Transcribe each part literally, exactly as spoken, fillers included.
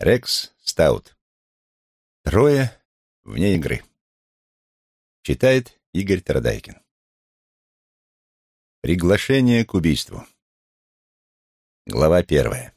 Рекс Стаут. Трое вне игры. Читает Игорь Тарадайкин. Приглашение к убийству. Глава первая.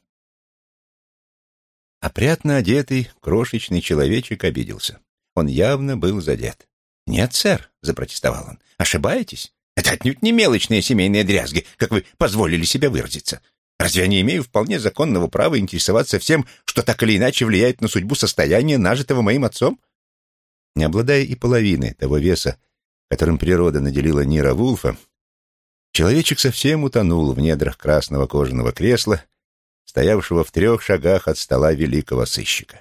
Опрятно одетый крошечный человечек обиделся. Он явно был задет. «Нет, сэр», — запротестовал он, — «ошибаетесь? Это отнюдь не мелочные семейные дрязги, как вы позволили себе выразиться. Разве я не имею вполне законного права интересоваться всем, что так или иначе влияет на судьбу состояния, нажитого моим отцом?» Не обладая и половиной того веса, которым природа наделила Нира Вулфа, человечек совсем утонул в недрах красного кожаного кресла, стоявшего в трех шагах от стола великого сыщика.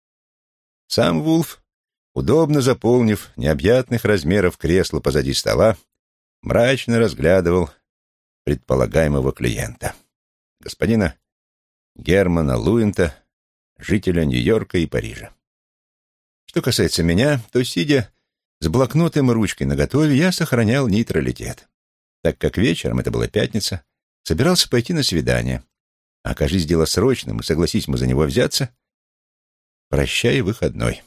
Сам Вулф, удобно заполнив необъятных размеров кресло позади стола, мрачно разглядывал предполагаемого клиента, господина Германа Луинта, жителя Нью-Йорка и Парижа. Что касается меня, то, сидя с блокнотом и ручкой наготове, я сохранял нейтралитет, так как вечером, это была пятница, собирался пойти на свидание. А окажись дело срочным, и согласись мы за него взяться, прощай выходной.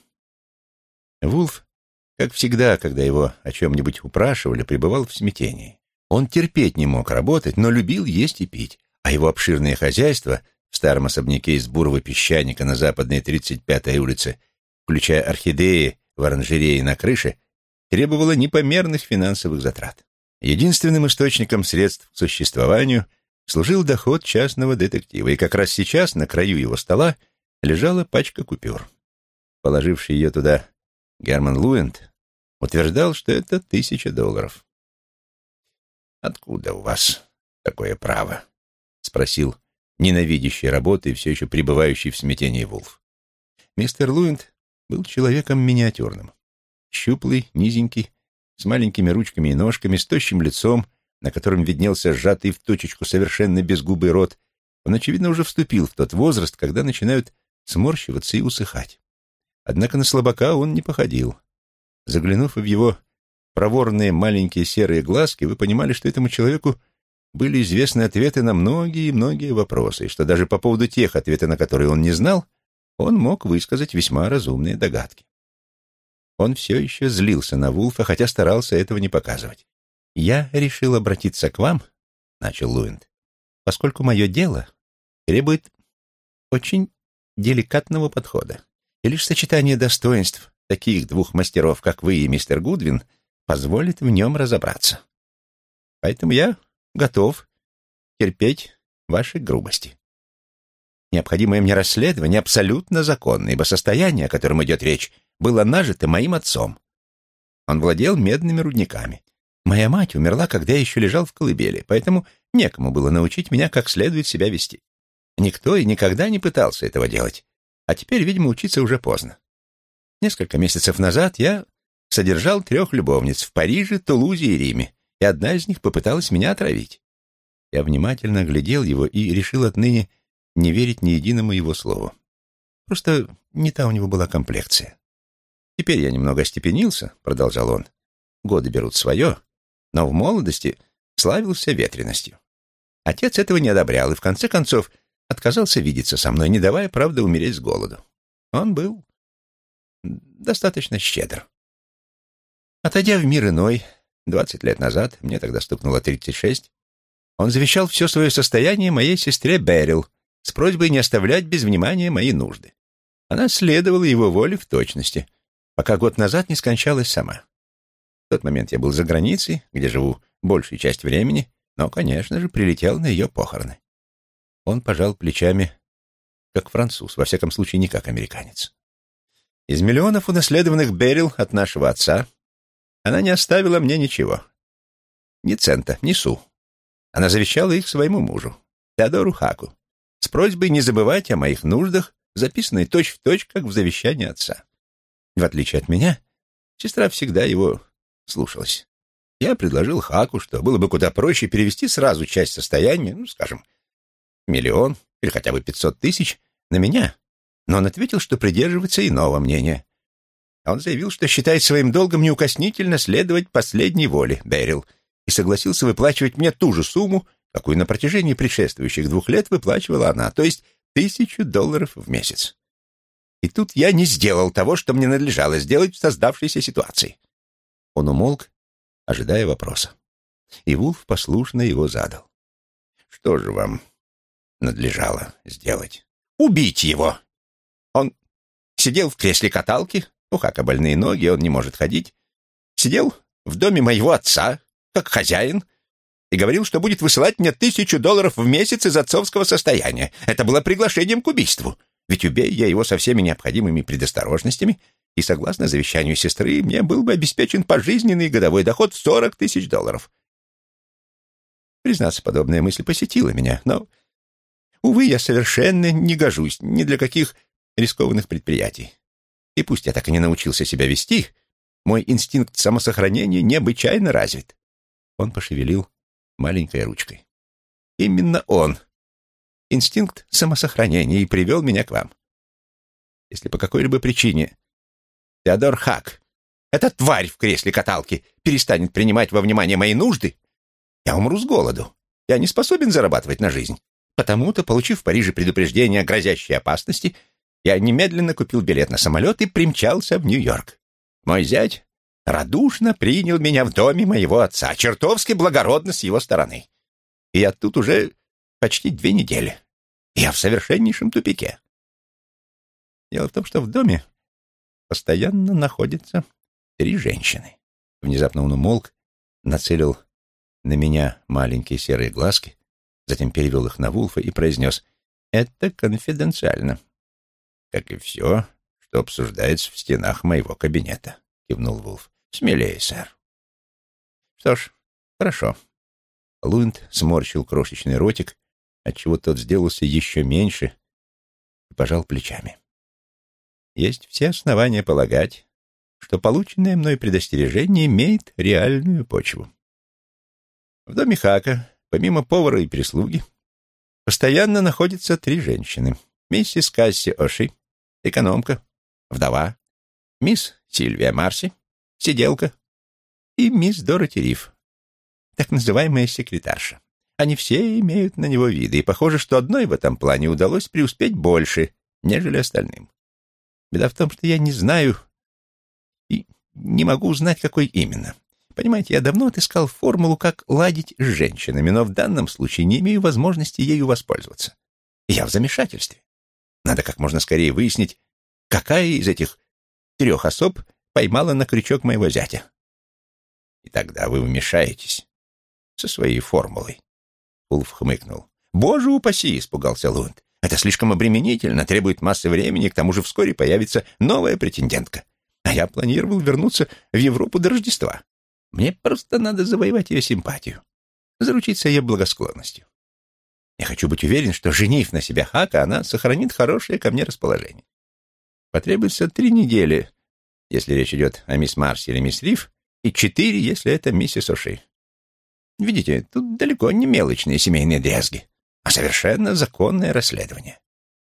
Вулф, как всегда, когда его о чем-нибудь упрашивали, пребывал в смятении. Он терпеть не мог работать, но любил есть и пить, а его обширное хозяйство в старом особняке из бурого песчаника на западной тридцать пятой улице, включая орхидеи в оранжерее на крыше, требовало непомерных финансовых затрат. Единственным источником средств к существованию служил доход частного детектива, и как раз сейчас на краю его стола лежала пачка купюр. Положивший ее туда Герман Луинт утверждал, что это тысяча долларов. «Откуда у вас такое право?» — спросил ненавидящий работы и все еще пребывающий в смятении Вулф. Мистер Луинт был человеком миниатюрным. Щуплый, низенький, с маленькими ручками и ножками, с тощим лицом, на котором виднелся сжатый в точечку совершенно безгубый рот. Он, очевидно, уже вступил в тот возраст, когда начинают сморщиваться и усыхать. Однако на слабака он не походил. Заглянув в его проворные маленькие серые глазки, вы понимали, что этому человеку были известны ответы на многие-многие вопросы, и что даже по поводу тех, ответы на которые он не знал, он мог высказать весьма разумные догадки. Он все еще злился на Вулфа, хотя старался этого не показывать. «Я решил обратиться к вам», — начал Луинт, «поскольку мое дело требует очень деликатного подхода, и лишь сочетание достоинств таких двух мастеров, как вы и мистер Гудвин, позволит в нем разобраться. Поэтому я готов терпеть ваши грубости. Необходимое мне расследование абсолютно законно, ибо состояние, о котором идет речь, было нажито моим отцом. Он владел медными рудниками. Моя мать умерла, когда я еще лежал в колыбели, поэтому некому было научить меня, как следует себя вести. Никто и никогда не пытался этого делать, а теперь, видимо, учиться уже поздно. Несколько месяцев назад я содержал трех любовниц в Париже, Тулузе и Риме, и одна из них попыталась меня отравить. Я внимательно глядел его и решил отныне не верить ни единому его слову. Просто не та у него была комплекция. «Теперь я немного остепенился», — продолжал он. «Годы берут свое, но в молодости славился ветреностью. Отец этого не одобрял и, в конце концов, отказался видеться со мной, не давая, правда, умереть с голоду. Он был достаточно щедр. Отойдя в мир иной, двадцать лет назад, мне тогда стукнуло тридцать шесть, он завещал все свое состояние моей сестре Берил с просьбой не оставлять без внимания мои нужды. Она следовала его воле в точности, пока год назад не скончалась сама. В тот момент я был за границей, где живу большую часть времени, но, конечно же, прилетел на ее похороны. Он пожал плечами, как француз, во всяком случае, не как американец. Из миллионов унаследованных Берил от нашего отца она не оставила мне ничего. Ни цента, ни су. Она завещала их своему мужу, Теодору Хаку, с просьбой не забывать о моих нуждах, записанной точь-в-точь, как в завещании отца. В отличие от меня, сестра всегда его слушалась. Я предложил Хаку, что было бы куда проще перевести сразу часть состояния, ну, скажем, миллион или хотя бы пятьсот тысяч, на меня, но он ответил, что придерживается иного мнения. Он заявил, что считает своим долгом неукоснительно следовать последней воле Берил и согласился выплачивать мне ту же сумму, какую на протяжении предшествующих двух лет выплачивала она, то есть тысячу долларов в месяц. И тут я не сделал того, что мне надлежало сделать в создавшейся ситуации. Он умолк, ожидая вопроса. И Вулф послушно его задал. Что же вам надлежало сделать? Убить его! Он сидел в кресле каталки, у Хака больные ноги, он не может ходить. Сидел в доме моего отца, как хозяин, и говорил, что будет высылать мне тысячу долларов в месяц из отцовского состояния. Это было приглашением к убийству. Ведь убей я его со всеми необходимыми предосторожностями, и, согласно завещанию сестры, мне был бы обеспечен пожизненный годовой доход в сорок тысяч долларов. Признаться, подобная мысль посетила меня, но, увы, я совершенно не гожусь ни для каких рискованных предприятий. И пусть я так и не научился себя вести, мой инстинкт самосохранения необычайно развит. Он пошевелил маленькой ручкой. Именно он, инстинкт самосохранения, и привел меня к вам. Если по какой-либо причине Теодор Хак, эта тварь в кресле каталки, перестанет принимать во внимание мои нужды, я умру с голоду. Я не способен зарабатывать на жизнь. Потому-то, получив в Париже предупреждение о грозящей опасности, я немедленно купил билет на самолет и примчался в Нью-Йорк. Мой зять радушно принял меня в доме моего отца, чертовски благородно с его стороны. И я тут уже почти две недели. Я в совершеннейшем тупике. Дело в том, что в доме постоянно находятся три женщины. Внезапно он умолк, нацелил на меня маленькие серые глазки, затем перевел их на Вулфа и произнес: «Это конфиденциально». «Как и все, что обсуждается в стенах моего кабинета», — кивнул Вулф. «Смелее, сэр». «Что ж, хорошо». Лунд сморщил крошечный ротик, отчего тот сделался еще меньше, и пожал плечами. «Есть все основания полагать, что полученное мной предостережение имеет реальную почву. В доме Хака, помимо повара и прислуги, постоянно находятся три женщины. Миссис Касси Оши, экономка, вдова, мисс Сильвия Марси, сиделка, и мисс Дороти Риф, так называемая секретарша. Они все имеют на него виды, и похоже, что одной в этом плане удалось преуспеть больше, нежели остальным. Беда в том, что я не знаю и не могу узнать, какой именно. Понимаете, я давно отыскал формулу, как ладить с женщинами, но в данном случае не имею возможности ею воспользоваться. Я в замешательстве. Надо как можно скорее выяснить, какая из этих трех особ поймала на крючок моего зятя. И тогда вы вмешаетесь со своей формулой. Вулф хмыкнул. «Боже упаси!» — испугался Лунд. «Это слишком обременительно, требует массы времени, к тому же вскоре появится новая претендентка. А я планировал вернуться в Европу до Рождества. Мне просто надо завоевать ее симпатию, заручиться ее благосклонностью. Я хочу быть уверен, что, женив на себя Хака, она сохранит хорошее ко мне расположение. Потребуется три недели, если речь идет о мисс Марси или мисс Риф, и четыре, если это миссис Оши. Видите, тут далеко не мелочные семейные дрязги, а совершенно законное расследование».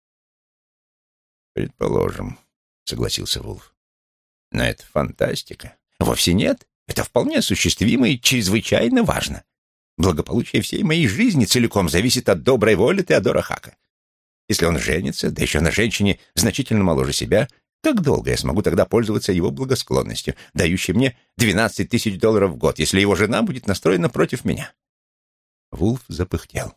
«Предположим», — согласился Вулф. «Но это фантастика». «Вовсе нет. Это вполне осуществимо и чрезвычайно важно. Благополучие всей моей жизни целиком зависит от доброй воли Теодора Хака. Если он женится, да еще на женщине значительно моложе себя, как долго я смогу тогда пользоваться его благосклонностью, дающей мне двенадцать тысяч долларов в год, если его жена будет настроена против меня?» Вулф запыхтел.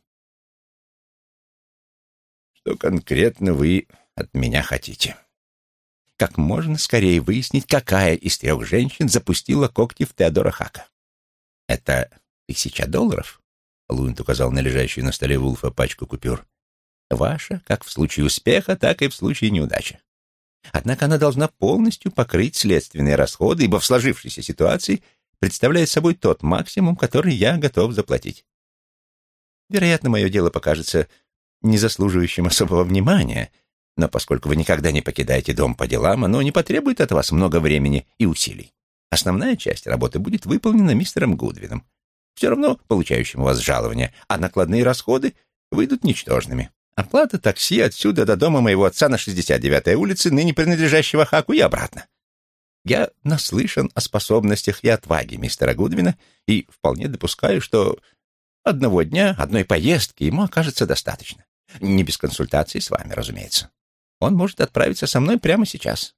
«Что конкретно вы от меня хотите?» «Как можно скорее выяснить, какая из трех женщин запустила когти в Теодора Хака. Это тысяча долларов?» Лунд указал на лежащую на столе Вулфа пачку купюр. «Ваша, как в случае успеха, так и в случае неудачи. Однако она должна полностью покрыть следственные расходы, ибо в сложившейся ситуации представляет собой тот максимум, который я готов заплатить. Вероятно, мое дело покажется незаслуживающим особого внимания, но поскольку вы никогда не покидаете дом по делам, оно не потребует от вас много времени и усилий. Основная часть работы будет выполнена мистером Гудвином, все равно получающим у вас жалование, а накладные расходы выйдут ничтожными. Оплата такси отсюда до дома моего отца на шестьдесят девятой улице, ныне принадлежащего Хаку, и обратно. Я наслышан о способностях и отваге мистера Гудвина и вполне допускаю, что одного дня, одной поездки ему окажется достаточно. Не без консультации с вами, разумеется. Он может отправиться со мной прямо сейчас».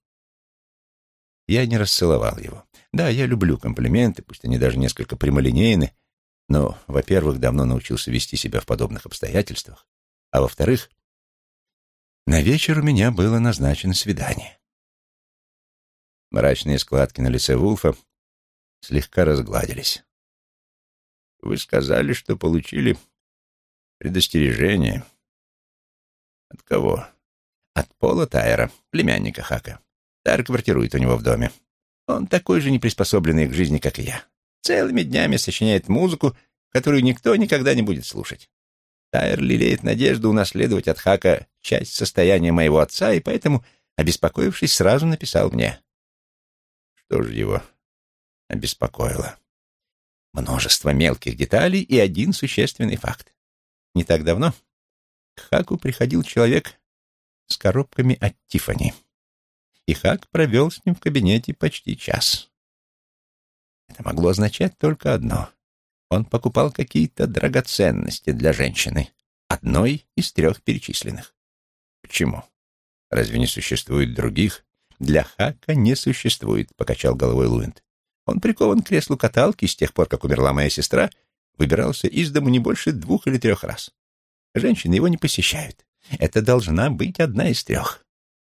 Я не расцеловал его. Да, я люблю комплименты, пусть они даже несколько прямолинейны, но, во-первых, давно научился вести себя в подобных обстоятельствах, а во-вторых, на вечер у меня было назначено свидание. Мрачные складки на лице Вулфа слегка разгладились. «Вы сказали, что получили предостережение. От кого?» «От Пола Тайера, племянника Хака. Тайер квартирует у него в доме. Он такой же неприспособленный к жизни, как и я. Целыми днями сочиняет музыку, которую никто никогда не будет слушать. Тайер лелеет надежду унаследовать от Хака часть состояния моего отца, и поэтому, обеспокоившись, сразу написал мне». «Что же его обеспокоило?» «Множество мелких деталей и один существенный факт. Не так давно к Хаку приходил человек с коробками от Тиффани, и Хак провел с ним в кабинете почти час. Это могло означать только одно. Он покупал какие-то драгоценности для женщины, одной из трех перечисленных. Почему? Разве не существует других? Для Хака не существует, покачал головой Луинд. Он прикован к креслу каталки, с тех пор, как умерла моя сестра, выбирался из дому не больше двух или трех раз. Женщины его не посещают. Это должна быть одна из трех.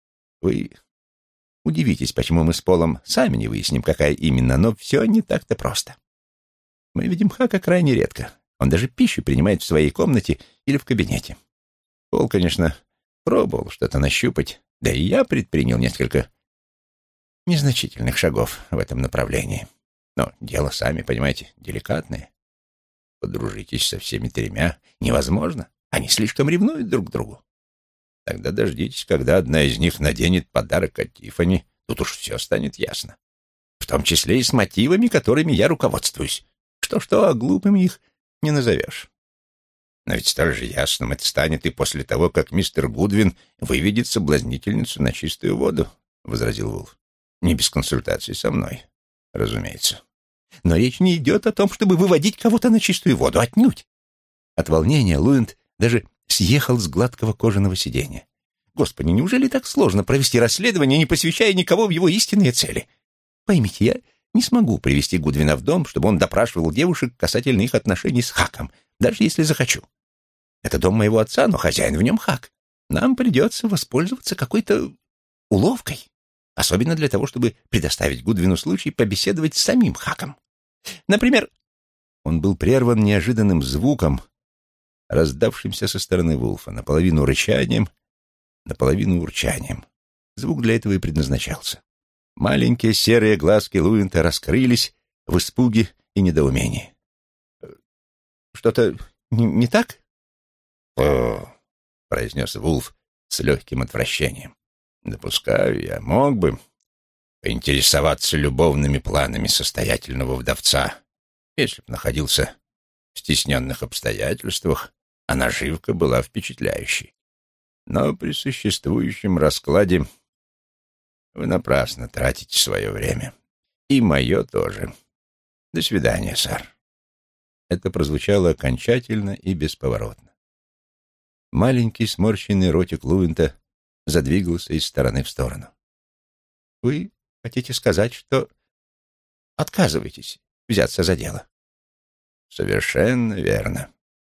Вы удивитесь, почему мы с Полом сами не выясним, какая именно, но все не так-то просто. Мы видим Хака крайне редко. Он даже пищу принимает в своей комнате или в кабинете. Пол, конечно, пробовал что-то нащупать, да и я предпринял несколько незначительных шагов в этом направлении. Но дело, сами понимаете, деликатное. Подружитесь со всеми тремя невозможно. Они слишком ревнуют друг к другу. Тогда дождитесь, когда одна из них наденет подарок от Тиффани. Тут уж все станет ясно. В том числе и с мотивами, которыми я руководствуюсь. Что-что, а глупыми их не назовешь. Но ведь столь же ясным это станет и после того, как мистер Гудвин выведет соблазнительницу на чистую воду, — возразил Вулф. Не без консультации со мной, разумеется. Но речь не идет о том, чтобы выводить кого-то на чистую воду, отнюдь. От волнения Луинд даже съехал с гладкого кожаного сиденья. Господи, неужели так сложно провести расследование, не посвящая никого в его истинные цели? Поймите, я не смогу привести Гудвина в дом, чтобы он допрашивал девушек касательно их отношений с Хаком, даже если захочу. Это дом моего отца, но хозяин в нем Хак. Нам придется воспользоваться какой-то уловкой, особенно для того, чтобы предоставить Гудвину случай побеседовать с самим Хаком. Например, он был прерван неожиданным звуком, раздавшимся со стороны Вулфа, наполовину рычанием, наполовину урчанием. Звук для этого и предназначался. Маленькие серые глазки Луинта раскрылись в испуге и недоумении. «Что-то не, не так?» «О», — произнес Вулф с легким отвращением. «Допускаю, я мог бы поинтересоваться любовными планами состоятельного вдовца, если б находился в стесненных обстоятельствах, а наживка была впечатляющей. Но при существующем раскладе вы напрасно тратите свое время. И мое тоже. До свидания, сэр». Это прозвучало окончательно и бесповоротно. Маленький сморщенный ротик Луинта задвигался из стороны в сторону. «Вы хотите сказать, что отказываетесь взяться за дело?» «Совершенно верно».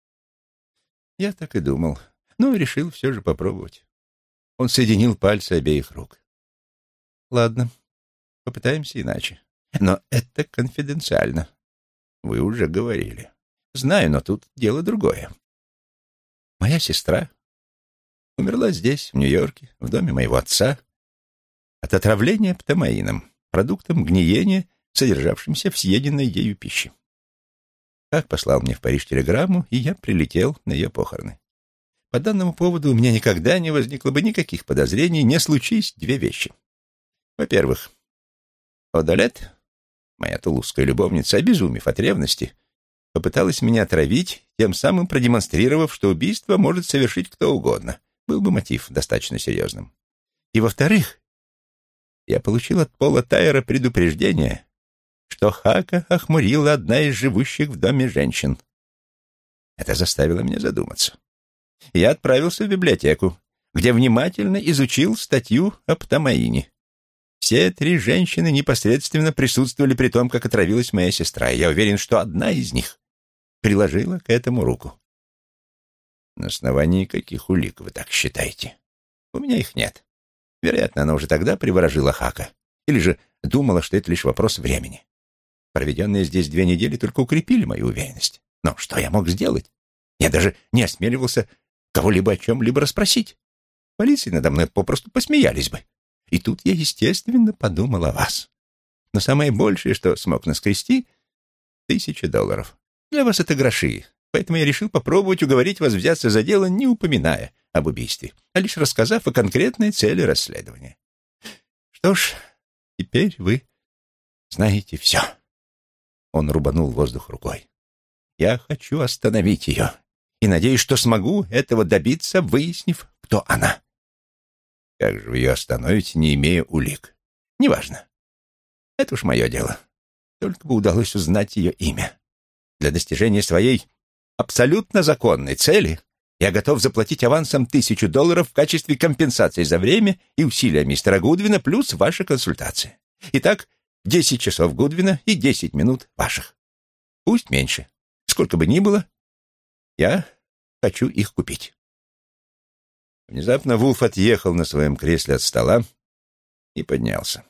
Я так и думал, но решил все же попробовать. Он соединил пальцы обеих рук. «Ладно, попытаемся иначе. Но это конфиденциально». «Вы уже говорили». «Знаю, но тут дело другое. Моя сестра умерла здесь, в Нью-Йорке, в доме моего отца, от отравления птамаином, продуктом гниения, содержавшимся в съеденной ею пище. Как послал мне в Париж телеграмму, и я прилетел на ее похороны. По данному поводу у меня никогда не возникло бы никаких подозрений, не случись две вещи. Во-первых, Одолет, моя тулузская любовница, обезумев от ревности, попыталась меня отравить, тем самым продемонстрировав, что убийство может совершить кто угодно. Был бы мотив достаточно серьезным. И во-вторых, я получил от Пола Тайера предупреждение, что Хака охмурила одна из живущих в доме женщин. Это заставило меня задуматься. Я отправился в библиотеку, где внимательно изучил статью об Тамаине. Все три женщины непосредственно присутствовали при том, как отравилась моя сестра, и я уверен, что одна из них приложила к этому руку. На основании каких улик вы так считаете? У меня их нет. Вероятно, она уже тогда приворожила Хака. Или же думала, что это лишь вопрос времени. Проведенные здесь две недели только укрепили мою уверенность. Но что я мог сделать? Я даже не осмеливался кого-либо о чем-либо расспросить. Полиции надо мной попросту посмеялись бы. И тут я, естественно, подумал о вас. Но самое большее, что смог наскрести — тысяча долларов. Для вас это гроши, поэтому я решил попробовать уговорить вас взяться за дело, не упоминая об убийстве, а лишь рассказав о конкретной цели расследования. Что ж, теперь вы знаете все. Он рубанул воздух рукой. Я хочу остановить ее, и надеюсь, что смогу этого добиться, выяснив, кто она. Как же вы ее остановите, не имея улик? Неважно. Это уж мое дело. Только бы удалось узнать ее имя. Для достижения своей абсолютно законной цели я готов заплатить авансом тысячу долларов в качестве компенсации за время и усилия мистера Гудвина плюс ваша консультация. Итак, десять часов Гудвина и десять минут ваших. Пусть меньше. Сколько бы ни было, я хочу их купить. Внезапно Вулф отъехал на своем кресле от стола и поднялся.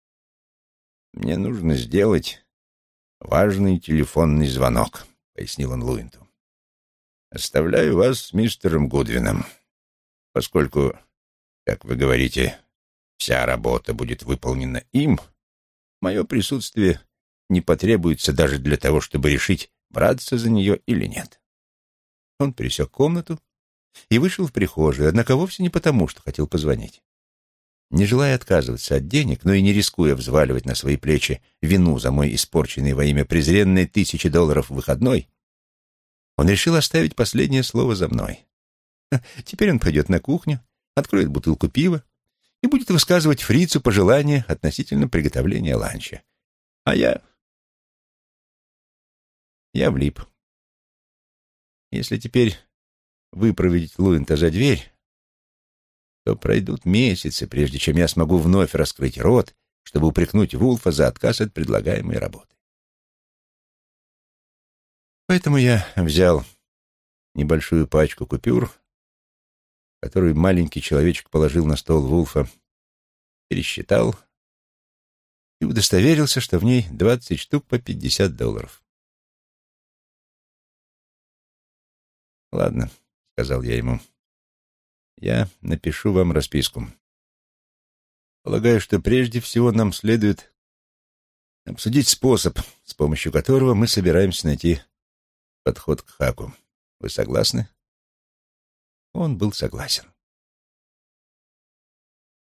«Мне нужно сделать важный телефонный звонок», — пояснил он Луинту. «Оставляю вас с мистером Гудвином, поскольку, как вы говорите, вся работа будет выполнена им, мое присутствие не потребуется даже для того, чтобы решить, браться за нее или нет». Он пересек комнату и вышел в прихожую, однако вовсе не потому, что хотел позвонить. Не желая отказываться от денег, но и не рискуя взваливать на свои плечи вину за мой испорченный во имя презренной тысячи долларов выходной, он решил оставить последнее слово за мной. Теперь он пойдет на кухню, откроет бутылку пива и будет высказывать фрицу пожелания относительно приготовления ланча. А я... Я влип. Если теперь выпроводить Луинта за дверь, то пройдут месяцы, прежде чем я смогу вновь раскрыть рот, чтобы упрекнуть Вулфа за отказ от предлагаемой работы. Поэтому я взял небольшую пачку купюр, которую маленький человечек положил на стол Вулфа, пересчитал и удостоверился, что в ней двадцать штук по пятьдесят долларов. «Ладно», — сказал я ему, — «я напишу вам расписку. Полагаю, что прежде всего нам следует обсудить способ, с помощью которого мы собираемся найти подход к Хаку. Вы согласны?» Он был согласен.